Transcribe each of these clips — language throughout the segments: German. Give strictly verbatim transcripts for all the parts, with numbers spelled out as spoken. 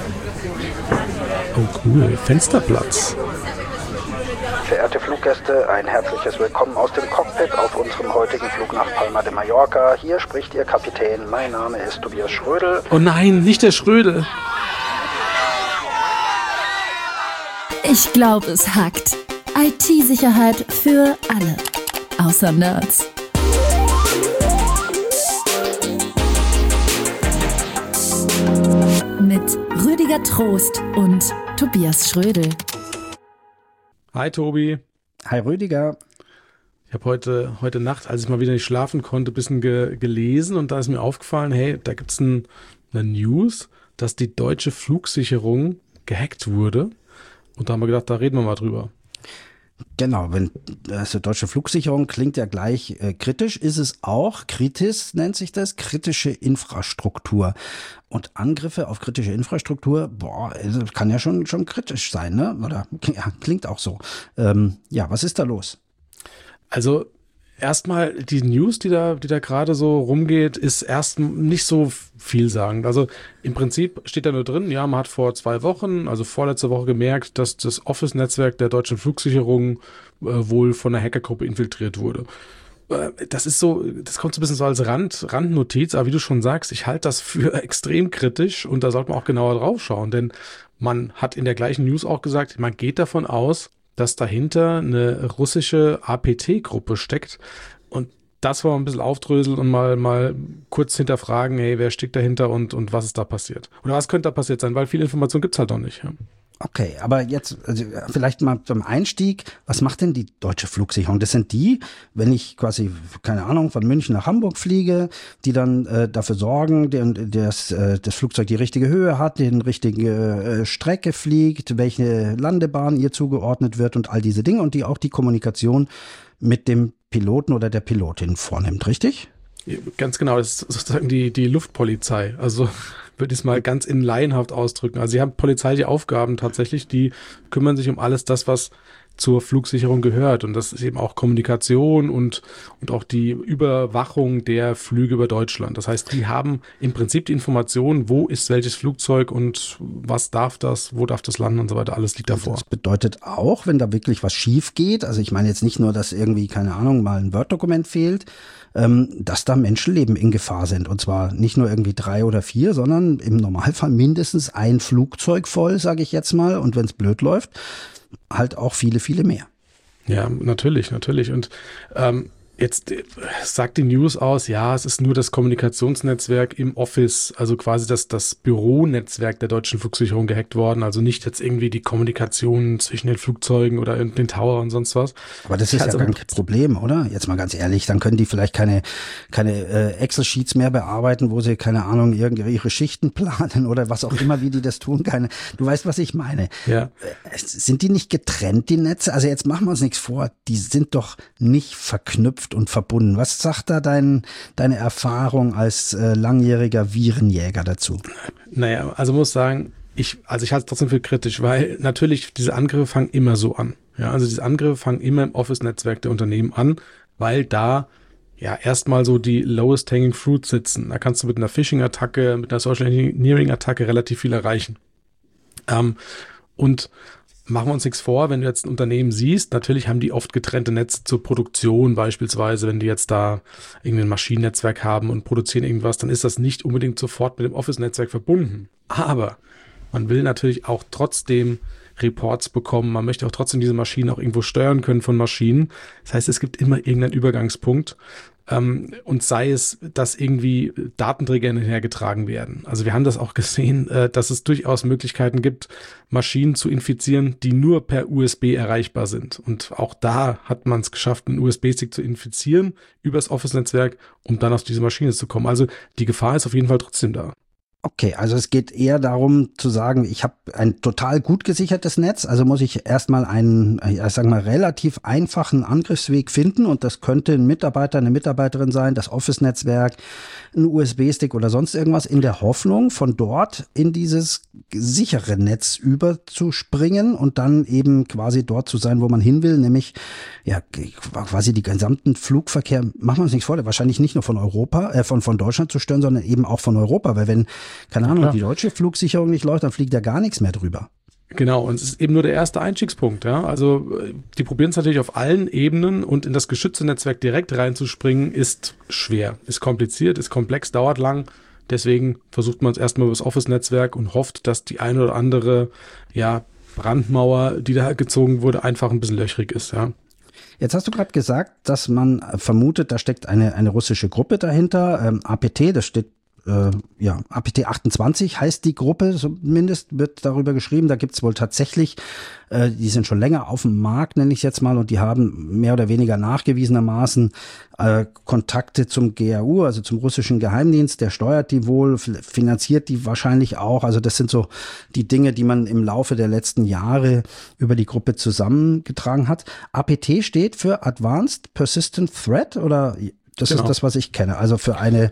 Oh cool, Fensterplatz. Verehrte Fluggäste, ein herzliches Willkommen aus dem Cockpit auf unserem heutigen Flug nach Palma de Mallorca. Hier spricht Ihr Kapitän. Mein Name ist Tobias Schrödel. Oh nein, nicht der Schrödel. Ich glaube, es hackt. I T-Sicherheit für alle. Außer Nerds. Mit Rüdiger Trost und Tobias Schrödel. Hi Tobi. Hi Rüdiger. Ich habe heute, heute Nacht, als ich mal wieder nicht schlafen konnte, ein bisschen ge- gelesen und da ist mir aufgefallen, hey, da gibt es ein, eine News, dass die deutsche Flugsicherung gehackt wurde. Und da haben wir gedacht, da reden wir mal drüber. Genau, wenn also deutsche Flugsicherung klingt ja gleich äh, kritisch, ist es auch. Kritis nennt sich das, kritische Infrastruktur. Und Angriffe auf kritische Infrastruktur, boah, also kann ja schon schon kritisch sein, ne? Oder ja, klingt auch so. Ähm, ja, was ist da los? Also erstmal die News, die da, die da gerade so rumgeht, ist erst nicht so vielsagend. Also im Prinzip steht da nur drin, ja, man hat vor zwei Wochen, also vorletzte Woche gemerkt, dass das Office-Netzwerk der deutschen Flugsicherung äh, wohl von einer Hackergruppe infiltriert wurde. Äh, das ist so, das kommt so ein bisschen so als Rand, Randnotiz, aber wie du schon sagst, ich halte das für extrem kritisch und da sollte man auch genauer drauf schauen, denn man hat in der gleichen News auch gesagt, man geht davon aus, dass dahinter eine russische A P T-Gruppe steckt. Und das wollen wir ein bisschen aufdröseln und mal, mal kurz hinterfragen, hey, wer steckt dahinter und, und was ist da passiert? Oder was könnte da passiert sein? Weil viel Information gibt's halt noch nicht. Ja. Okay, aber jetzt also vielleicht mal zum Einstieg, was macht denn die deutsche Flugsicherung? Das sind die, wenn ich quasi, keine Ahnung, von München nach Hamburg fliege, die dann äh, dafür sorgen, dass äh, das Flugzeug die richtige Höhe hat, die richtige äh, Strecke fliegt, welche Landebahn ihr zugeordnet wird und all diese Dinge und die auch die Kommunikation mit dem Piloten oder der Pilotin vornimmt, richtig? Ganz genau, das ist sozusagen die, die Luftpolizei. Also würde ich es mal ganz in laienhaft ausdrücken. Also sie haben polizeiliche Aufgaben tatsächlich, die kümmern sich um alles das, was zur Flugsicherung gehört. Und das ist eben auch Kommunikation und, und auch die Überwachung der Flüge über Deutschland. Das heißt, die haben im Prinzip die Information, wo ist welches Flugzeug und was darf das, wo darf das landen und so weiter. Alles liegt davor. Das bedeutet auch, wenn da wirklich was schief geht, also ich meine jetzt nicht nur, dass irgendwie, keine Ahnung, mal ein Word-Dokument fehlt, ähm, dass da Menschenleben in Gefahr sind. Und zwar nicht nur irgendwie drei oder vier, sondern im Normalfall mindestens ein Flugzeug voll, sage ich jetzt mal. Und wenn es blöd läuft, halt auch viele, viele mehr. Ja, natürlich, natürlich. Und ähm, jetzt äh, sagt die News aus, ja, es ist nur das Kommunikationsnetzwerk im Office, also quasi das, das Büronetzwerk der deutschen Flugsicherung gehackt worden, also nicht jetzt irgendwie die Kommunikation zwischen den Flugzeugen oder den Tower und sonst was. Aber das ist also ja kein Problem, oder? Jetzt mal ganz ehrlich, dann können die vielleicht keine, keine äh, Excel-Sheets mehr bearbeiten, wo sie, keine Ahnung, irgendwie ihre Schichten planen oder was auch immer, wie die das tun, keine. Du weißt, was ich meine. Ja. Äh, sind die nicht getrennt, die Netze? Also jetzt machen wir uns nichts vor, die sind doch nicht verknüpft und verbunden. Was sagt da dein, deine Erfahrung als äh, langjähriger Virenjäger dazu? Naja, also muss sagen, ich, also ich halte es trotzdem für kritisch, weil natürlich diese Angriffe fangen immer so an. Ja, also diese Angriffe fangen immer im Office-Netzwerk der Unternehmen an, weil da ja erstmal so die lowest hanging fruit sitzen. Da kannst du mit einer Phishing-Attacke, mit einer Social Engineering-Attacke relativ viel erreichen. Ähm, und machen wir uns nichts vor, wenn du jetzt ein Unternehmen siehst, natürlich haben die oft getrennte Netze zur Produktion beispielsweise, wenn die jetzt da irgendwie ein Maschinennetzwerk haben und produzieren irgendwas, dann ist das nicht unbedingt sofort mit dem Office-Netzwerk verbunden. Aber man will natürlich auch trotzdem Reports bekommen, man möchte auch trotzdem diese Maschinen auch irgendwo steuern können von Maschinen. Das heißt, es gibt immer irgendeinen Übergangspunkt. Ähm, und sei es, dass irgendwie Datenträger hinhergetragen werden. Also wir haben das auch gesehen, äh, dass es durchaus Möglichkeiten gibt, Maschinen zu infizieren, die nur per U S B erreichbar sind. Und auch da hat man es geschafft, einen U S B-Stick zu infizieren übers Office-Netzwerk, um dann auf diese Maschine zu kommen. Also die Gefahr ist auf jeden Fall trotzdem da. Okay, also es geht eher darum zu sagen, ich habe ein total gut gesichertes Netz, also muss ich erstmal einen, ich sag mal, relativ einfachen Angriffsweg finden und das könnte ein Mitarbeiter, eine Mitarbeiterin sein, das Office-Netzwerk, ein U S B-Stick oder sonst irgendwas, in der Hoffnung, von dort in dieses sichere Netz überzuspringen und dann eben quasi dort zu sein, wo man hin will, nämlich ja quasi die gesamten Flugverkehr, machen wir uns nichts vor, wahrscheinlich nicht nur von Europa, äh, von von Deutschland zu stören, sondern eben auch von Europa, weil wenn keine Ahnung, ja. die deutsche Flugsicherung nicht läuft, dann fliegt ja gar nichts mehr drüber. Genau, und es ist eben nur der erste Einstiegspunkt. Ja? Also die probieren es natürlich auf allen Ebenen und in das geschützte Netzwerk direkt reinzuspringen, ist schwer, ist kompliziert, ist komplex, dauert lang. Deswegen versucht man es erstmal über das Office-Netzwerk und hofft, dass die eine oder andere ja, Brandmauer, die da gezogen wurde, einfach ein bisschen löchrig ist. Ja. Jetzt hast du gerade gesagt, dass man vermutet, da steckt eine, eine russische Gruppe dahinter, ähm, A P T, das steht Äh, ja, A P T achtundzwanzig heißt die Gruppe, zumindest wird darüber geschrieben. Da gibt es wohl tatsächlich, äh, die sind schon länger auf dem Markt, nenne ich es jetzt mal, und die haben mehr oder weniger nachgewiesenermaßen äh, Kontakte zum G R U, also zum russischen Geheimdienst. Der steuert die wohl, finanziert die wahrscheinlich auch. Also das sind so die Dinge, die man im Laufe der letzten Jahre über die Gruppe zusammengetragen hat. A P T steht für Advanced Persistent Threat, oder das genau. ist das, was ich kenne. Also für eine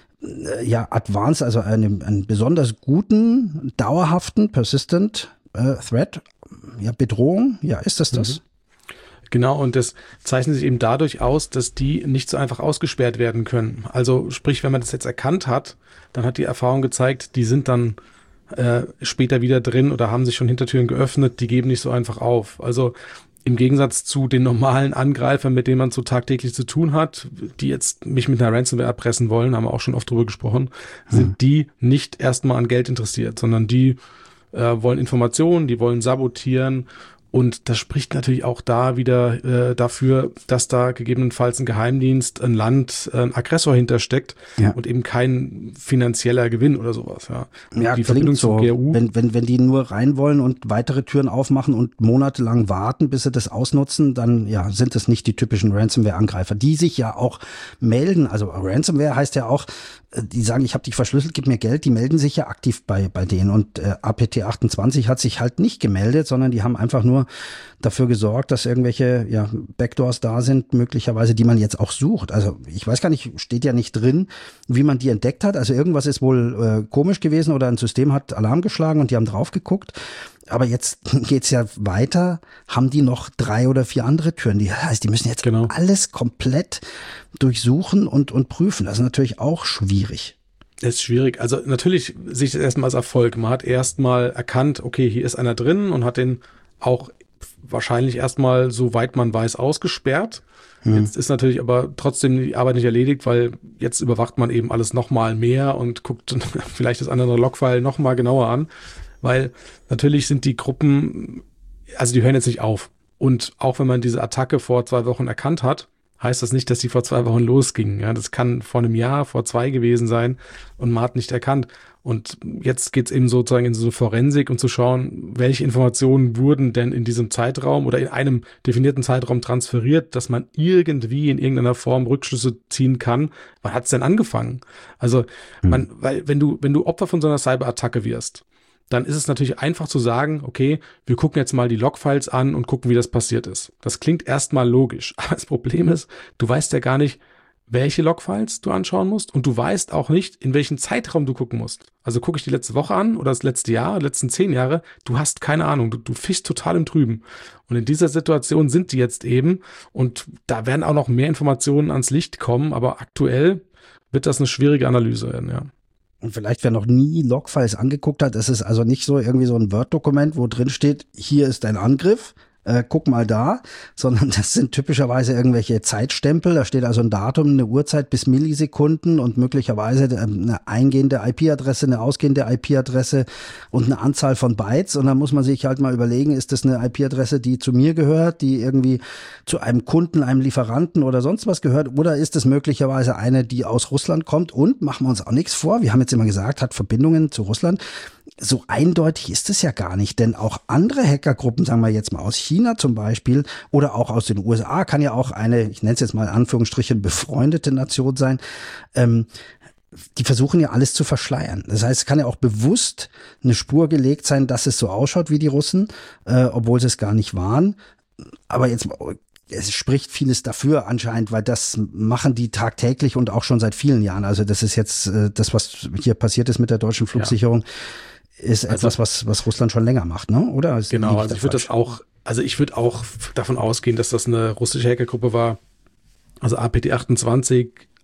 ja, Advanced, also eine, einen besonders guten, dauerhaften, persistent äh, Threat, ja, Bedrohung, ja, ist das das? Genau, und das zeichnet sich eben dadurch aus, dass die nicht so einfach ausgesperrt werden können. Also sprich, wenn man das jetzt erkannt hat, dann hat die Erfahrung gezeigt, die sind dann äh, später wieder drin oder haben sich schon Hintertüren geöffnet, die geben nicht so einfach auf. Also im Gegensatz zu den normalen Angreifern, mit denen man so tagtäglich zu tun hat, die jetzt mich mit einer Ransomware erpressen wollen, haben wir auch schon oft drüber gesprochen, hm. sind die nicht erstmal an Geld interessiert, sondern die äh, wollen Informationen, die wollen sabotieren. Und das spricht natürlich auch da wieder äh, dafür, dass da gegebenenfalls ein Geheimdienst, ein Land, ein Aggressor hintersteckt ja. und eben kein finanzieller Gewinn oder sowas. Ja, ja die Verbindung so. zum G R U. Wenn, wenn, wenn die nur rein wollen und weitere Türen aufmachen und monatelang warten, bis sie das ausnutzen, dann ja sind das nicht die typischen Ransomware-Angreifer, die sich ja auch melden. Also Ransomware heißt ja auch, die sagen, ich habe dich verschlüsselt, gib mir Geld, die melden sich ja aktiv bei bei denen. Und äh, A P T achtundzwanzig hat sich halt nicht gemeldet, sondern die haben einfach nur dafür gesorgt, dass irgendwelche ja, Backdoors da sind, möglicherweise, die man jetzt auch sucht. Also ich weiß gar nicht, steht ja nicht drin, wie man die entdeckt hat. Also irgendwas ist wohl äh, komisch gewesen oder ein System hat Alarm geschlagen und die haben drauf geguckt. Aber jetzt geht's ja weiter, haben die noch drei oder vier andere Türen. Die heißt, die müssen jetzt genau. alles komplett durchsuchen und, und prüfen. Das ist natürlich auch schwierig. Das ist schwierig. Also natürlich sehe ich das erstmal als Erfolg. Man hat erstmal erkannt, okay, hier ist einer drin und hat den auch wahrscheinlich erstmal, soweit man weiß, ausgesperrt. Hm. Jetzt ist natürlich aber trotzdem die Arbeit nicht erledigt, weil jetzt überwacht man eben alles nochmal mehr und guckt vielleicht das andere Logfile nochmal genauer an. Weil natürlich sind die Gruppen, also die hören jetzt nicht auf. Und auch wenn man diese Attacke vor zwei Wochen erkannt hat, heißt das nicht, dass die vor zwei Wochen losging. Ja, das kann vor einem Jahr, vor zwei gewesen sein und man hat nicht erkannt. Und jetzt geht's eben sozusagen in so eine Forensik, um zu schauen, welche Informationen wurden denn in diesem Zeitraum oder in einem definierten Zeitraum transferiert, dass man irgendwie in irgendeiner Form Rückschlüsse ziehen kann. Wann hat's denn angefangen? Also, man, weil wenn du, wenn du Opfer von so einer Cyberattacke wirst, dann ist es natürlich einfach zu sagen, okay, wir gucken jetzt mal die Logfiles an und gucken, wie das passiert ist. Das klingt erstmal logisch, aber das Problem ist, du weißt ja gar nicht, welche Logfiles du anschauen musst und du weißt auch nicht, in welchen Zeitraum du gucken musst. Also gucke ich die letzte Woche an oder das letzte Jahr, die letzten zehn Jahre, du hast keine Ahnung, du, du fischst total im Trüben. Und in dieser Situation sind die jetzt eben und da werden auch noch mehr Informationen ans Licht kommen, aber aktuell wird das eine schwierige Analyse werden, ja. Und vielleicht, wer noch nie Logfiles angeguckt hat, das ist also nicht so irgendwie so ein Word-Dokument, wo drin steht, hier ist ein Angriff, äh, guck mal da, sondern das sind typischerweise irgendwelche Zeitstempel, da steht also ein Datum, eine Uhrzeit bis Millisekunden und möglicherweise eine eingehende I P-Adresse, eine ausgehende I P-Adresse und eine Anzahl von Bytes und dann muss man sich halt mal überlegen, ist das eine I P-Adresse, die zu mir gehört, die irgendwie zu einem Kunden, einem Lieferanten oder sonst was gehört oder ist es möglicherweise eine, die aus Russland kommt und, machen wir uns auch nichts vor, wir haben jetzt immer gesagt, hat Verbindungen zu Russland. So eindeutig ist es ja gar nicht, denn auch andere Hackergruppen, sagen wir jetzt mal aus China zum Beispiel oder auch aus den U S A, kann ja auch eine, ich nenne es jetzt mal in Anführungsstrichen, befreundete Nation sein, ähm, die versuchen ja alles zu verschleiern. Das heißt, es kann ja auch bewusst eine Spur gelegt sein, dass es so ausschaut wie die Russen, äh, obwohl sie es gar nicht waren. Aber jetzt es spricht vieles dafür anscheinend, weil das machen die tagtäglich und auch schon seit vielen Jahren. Also das ist jetzt äh, das, was hier passiert ist mit der deutschen Flugsicherung, ja. ist also, etwas, was was Russland schon länger macht, ne? Oder? Ist genau, also ich würde das auch, also ich würde auch davon ausgehen, dass das eine russische Hackergruppe war. Also A P T achtundzwanzig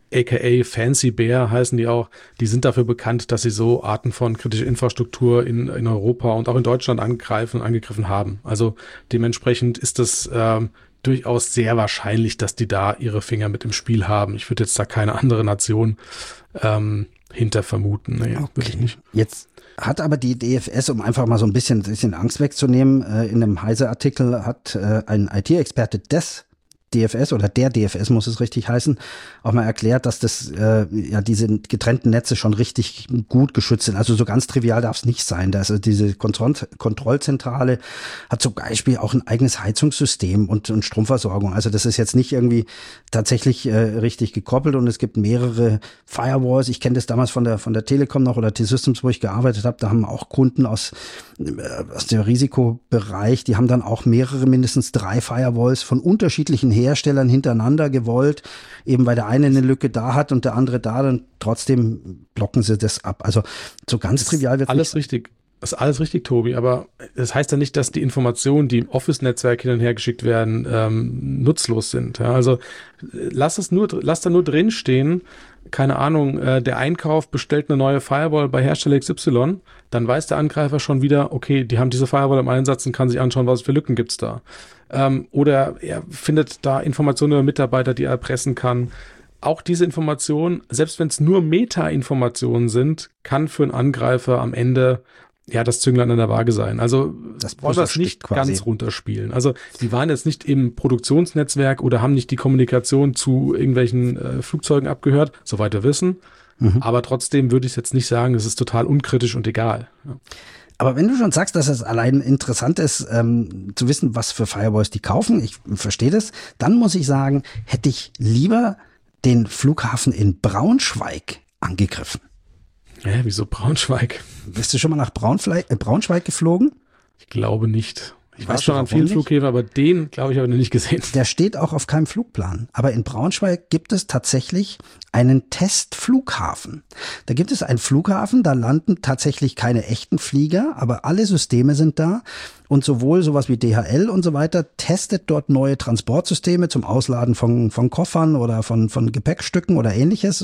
aka Fancy Bear heißen die auch, die sind dafür bekannt, dass sie so Arten von kritischer Infrastruktur in, in Europa und auch in Deutschland angreifen und angegriffen haben. Also dementsprechend ist das ähm, durchaus sehr wahrscheinlich, dass die da ihre Finger mit im Spiel haben. Ich würde jetzt da keine andere Nation ähm, hinter vermuten. Nee, okay. Würde ich nicht. Jetzt hat aber die D F S, um einfach mal so ein bisschen, bisschen Angst wegzunehmen, äh, in einem Heise-Artikel hat äh, ein I T-Experte des D F S oder der D F S muss es richtig heißen, auch mal erklärt, dass das äh, ja diese getrennten Netze schon richtig gut geschützt sind. Also so ganz trivial darf es nicht sein. Da ist also diese Kontroll Kontrollzentrale hat zum Beispiel auch ein eigenes Heizungssystem und, und Stromversorgung. Also das ist jetzt nicht irgendwie tatsächlich äh, richtig gekoppelt und es gibt mehrere Firewalls. Ich kenne das damals von der von der Telekom noch oder T-Systems, wo ich gearbeitet habe. Da haben auch Kunden aus äh, aus dem Risikobereich, die haben dann auch mehrere, mindestens drei Firewalls von unterschiedlichen Herstellern hintereinander gewollt, eben weil der eine eine Lücke da hat und der andere da, dann trotzdem blocken sie das ab. Also so ganz trivial wird alles richtig. Das ist alles richtig, Tobi, aber das heißt ja nicht, dass die Informationen, die im Office-Netzwerk hin und her geschickt werden, ähm, nutzlos sind. Ja, also lass es nur, lass da nur drin stehen, keine Ahnung, äh, der Einkauf bestellt eine neue Firewall bei Hersteller X Y, dann weiß der Angreifer schon wieder, okay, die haben diese Firewall im Einsatz und kann sich anschauen, was für Lücken gibt's da. Ähm, oder er findet da Informationen über Mitarbeiter, die er erpressen kann. Auch diese Informationen, selbst wenn es nur Meta-Informationen sind, kann für einen Angreifer am Ende ja das Zünglein an der Waage sein. Also das wollen wir es nicht quasi ganz runterspielen. Also die waren jetzt nicht im Produktionsnetzwerk oder haben nicht die Kommunikation zu irgendwelchen äh, Flugzeugen abgehört, soweit wir wissen. Mhm. Aber trotzdem würde ich jetzt nicht sagen, es ist total unkritisch und egal. Ja. Aber wenn du schon sagst, dass es allein interessant ist, ähm, zu wissen, was für Firewalls die kaufen, ich verstehe das, dann muss ich sagen, hätte ich lieber den Flughafen in Braunschweig angegriffen. Hä, wieso Braunschweig? Bist du schon mal nach Braunfle- äh, Braunschweig geflogen? Ich glaube nicht. Ich weißt weiß schon an vielen nicht? Flughäfen, aber den, glaube ich, habe ich noch nicht gesehen. Der steht auch auf keinem Flugplan. Aber in Braunschweig gibt es tatsächlich einen Testflughafen. Da gibt es einen Flughafen, da landen tatsächlich keine echten Flieger, aber alle Systeme sind da. Und sowohl sowas wie D H L und so weiter testet dort neue Transportsysteme zum Ausladen von, von Koffern oder von, von Gepäckstücken oder ähnliches.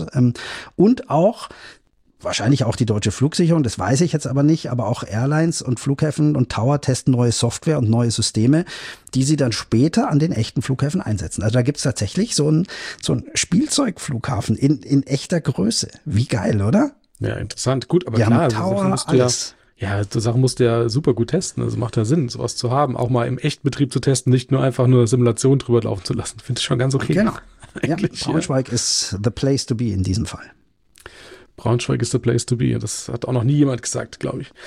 Und auch wahrscheinlich auch die deutsche Flugsicherung, das weiß ich jetzt aber nicht, aber auch Airlines und Flughäfen und Tower testen neue Software und neue Systeme, die sie dann später an den echten Flughäfen einsetzen. Also da gibt's tatsächlich so einen so einen Spielzeugflughafen in, in echter Größe. Wie geil, oder? Ja, interessant. Gut, aber Wir klar, haben Tower, musst du ja, alles. ja, so Sachen musst du ja super gut testen. Also macht ja Sinn, sowas zu haben. Auch mal im Echtbetrieb zu testen, nicht nur einfach nur Simulation drüber laufen zu lassen. Finde ich schon ganz okay. Genau. Ja, Braunschweig ja. ist the place to be in diesem Fall. Braunschweig ist the place to be. Das hat auch noch nie jemand gesagt, glaube ich.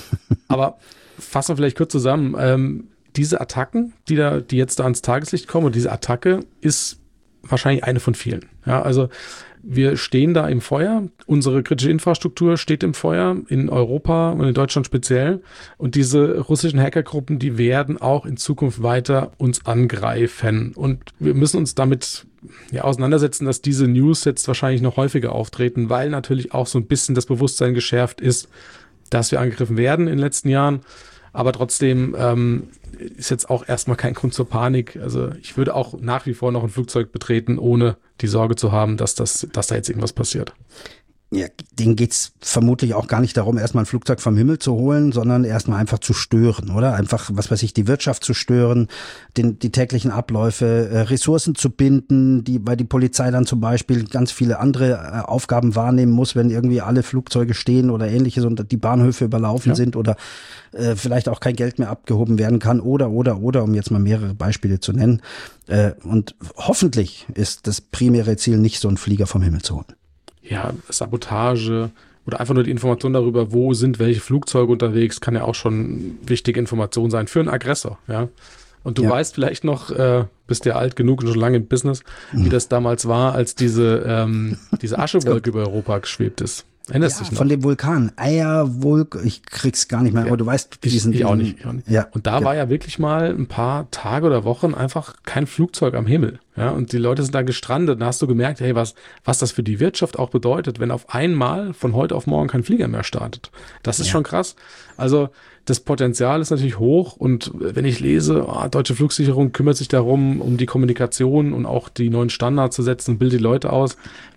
Aber fassen wir vielleicht kurz zusammen. Ähm, diese Attacken, die da, die jetzt da ans Tageslicht kommen, und diese Attacke ist wahrscheinlich eine von vielen. Ja, also wir stehen da im Feuer. Unsere kritische Infrastruktur steht im Feuer in Europa und in Deutschland speziell. Und diese russischen Hackergruppen, die werden auch in Zukunft weiter uns angreifen. Und wir müssen uns damit ja auseinandersetzen, dass diese News jetzt wahrscheinlich noch häufiger auftreten, weil natürlich auch so ein bisschen das Bewusstsein geschärft ist, dass wir angegriffen werden in den letzten Jahren. Aber trotzdem ähm, ist jetzt auch erstmal kein Grund zur Panik. Also ich würde auch nach wie vor noch ein Flugzeug betreten, ohne die Sorge zu haben, dass das, dass da jetzt irgendwas passiert. Ja, denen geht's vermutlich auch gar nicht darum, erstmal ein Flugzeug vom Himmel zu holen, sondern erstmal einfach zu stören, oder? Einfach, was weiß ich, die Wirtschaft zu stören, den, die täglichen Abläufe, äh, Ressourcen zu binden, die, weil die Polizei dann zum Beispiel ganz viele andere äh, Aufgaben wahrnehmen muss, wenn irgendwie alle Flugzeuge stehen oder ähnliches und die Bahnhöfe überlaufen ja. sind oder äh, vielleicht auch kein Geld mehr abgehoben werden kann oder, oder, oder, um jetzt mal mehrere Beispiele zu nennen. Äh, und hoffentlich ist das primäre Ziel nicht, so einen Flieger vom Himmel zu holen. Ja, Sabotage oder einfach nur die Information darüber, wo sind welche Flugzeuge unterwegs, kann ja auch schon wichtige Information sein für einen Aggressor, ja. Und du ja. weißt vielleicht noch, äh, bist ja alt genug und schon lange im Business, mhm. wie das damals war, als diese, ähm, diese Aschewolke über Europa geschwebt ist. Erinnerst ja, dich noch? Von dem Vulkan. Eierwolke, ich krieg's gar nicht mehr, ja. aber du weißt, wie diesen... Ich, ich auch nicht. Ich auch nicht. Ja. Und da ja. war ja wirklich mal ein paar Tage oder Wochen einfach kein Flugzeug am Himmel. Ja, und die Leute sind da gestrandet. Da hast du gemerkt, hey, was, was das für die Wirtschaft auch bedeutet, wenn auf einmal von heute auf morgen kein Flieger mehr startet. Das ist ja. schon krass. Also das Potenzial ist natürlich hoch und wenn ich lese, oh, deutsche Flugsicherung kümmert sich darum, um die Kommunikation und auch die neuen Standards zu setzen und bildet die Leute aus,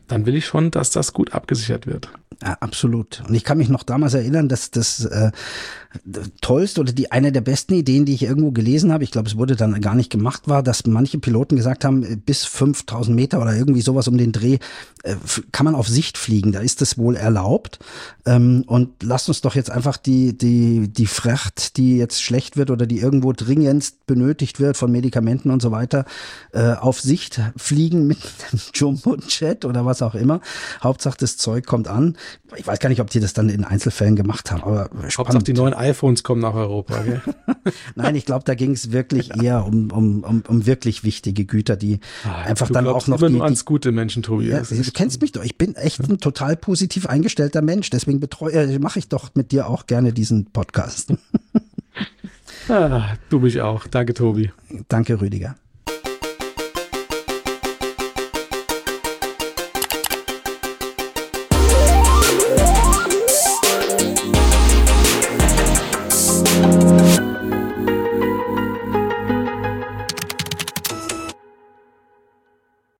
dann will ich schon, dass das gut abgesichert wird. Ja, absolut. Und ich kann mich noch damals erinnern, dass das äh, tollste oder die eine der besten Ideen, die ich irgendwo gelesen habe, ich glaube, es wurde dann gar nicht gemacht, war, dass manche Piloten gesagt haben, bis fünftausend Meter oder irgendwie sowas um den Dreh äh, kann man auf Sicht fliegen. Da ist das wohl erlaubt. Ähm, und lasst uns doch jetzt einfach die die die Fracht, die jetzt schlecht wird oder die irgendwo dringendst benötigt wird von Medikamenten und so weiter, äh, auf Sicht fliegen mit einem Jumbo-Jet oder was auch immer. Hauptsache das Zeug kommt an. Ich weiß gar nicht, ob die das dann in Einzelfällen gemacht haben, aber spannend. Hauptsache die neuen iPhones kommen nach Europa, gell? Nein, ich glaube, da ging es wirklich eher um, um, um, um wirklich wichtige Güter, die ah, einfach dann auch noch immer die, nur ans gute Menschen, Tobias. Ja, du kennst mich doch. Ich bin echt ein total positiv eingestellter Mensch. Deswegen betreue, äh, mache ich doch mit dir auch gerne diesen Podcast. Ah, du mich auch. Danke, Tobi. Danke, Rüdiger.